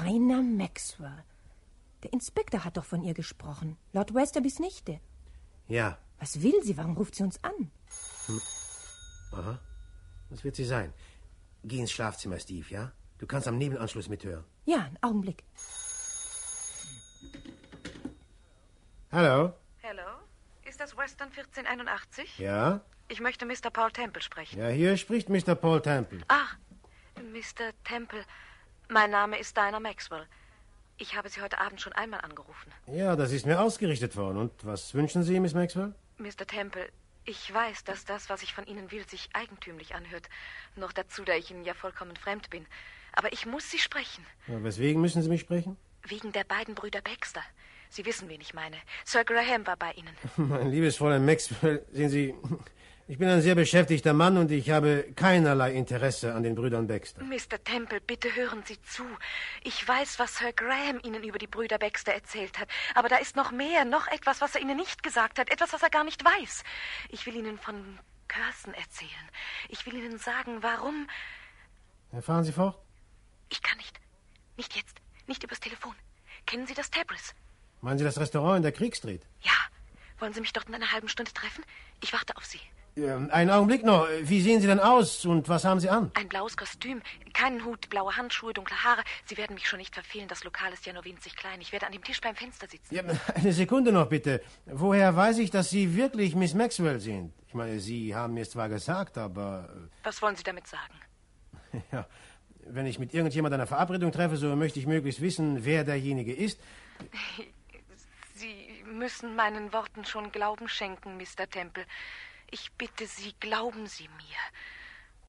Dinah Maxwell. Der Inspektor hat doch von ihr gesprochen. Lord Westerbys Nichte. Ja. Was will sie? Warum ruft sie uns an? Aha. Was wird sie sein? Geh ins Schlafzimmer, Steve, ja? Du kannst am Nebenanschluss mithören. Ja, einen Augenblick. Hallo? Hallo? Ist das Western 1481? Ja? Ich möchte Mr. Paul Temple sprechen. Ja, hier spricht Mr. Paul Temple. Ah, Mr. Temple. Mein Name ist Dinah Maxwell. Ich habe Sie heute Abend schon einmal angerufen. Ja, das ist mir ausgerichtet worden. Und was wünschen Sie, Miss Maxwell? Mr. Temple, ich weiß, dass das, was ich von Ihnen will, sich eigentümlich anhört. Noch dazu, da ich Ihnen ja vollkommen fremd bin. Aber ich muss Sie sprechen. Ja, weswegen müssen Sie mich sprechen? Wegen der beiden Brüder Baxter. Sie wissen, wen ich meine. Sir Graham war bei Ihnen. Mein liebes Fräulein Maxwell, sehen Sie, ich bin ein sehr beschäftigter Mann und ich habe keinerlei Interesse an den Brüdern Baxter. Mr. Temple, bitte hören Sie zu. Ich weiß, was Sir Graham Ihnen über die Brüder Baxter erzählt hat. Aber da ist noch mehr, noch etwas, was er Ihnen nicht gesagt hat. Etwas, was er gar nicht weiß. Ich will Ihnen von Curzon erzählen. Ich will Ihnen sagen, warum... Fahren Sie fort? Ich kann nicht. Nicht jetzt. Nicht übers Telefon. Kennen Sie das Tabris? Meinen Sie das Restaurant in der Krieg Street? Ja. Wollen Sie mich dort in einer halben Stunde treffen? Ich warte auf Sie. Ja, einen Augenblick noch. Wie sehen Sie denn aus und was haben Sie an? Ein blaues Kostüm, keinen Hut, blaue Handschuhe, dunkle Haare. Sie werden mich schon nicht verfehlen. Das Lokal ist ja nur winzig klein. Ich werde an dem Tisch beim Fenster sitzen. Ja, eine Sekunde noch, bitte. Woher weiß ich, dass Sie wirklich Miss Maxwell sind? Ich meine, Sie haben mir es zwar gesagt, aber... Was wollen Sie damit sagen? Ja, wenn ich mit irgendjemand eine Verabredung treffe, so möchte ich möglichst wissen, wer derjenige ist. Sie müssen meinen Worten schon Glauben schenken, Mr. Temple. Ich bitte Sie, glauben Sie mir.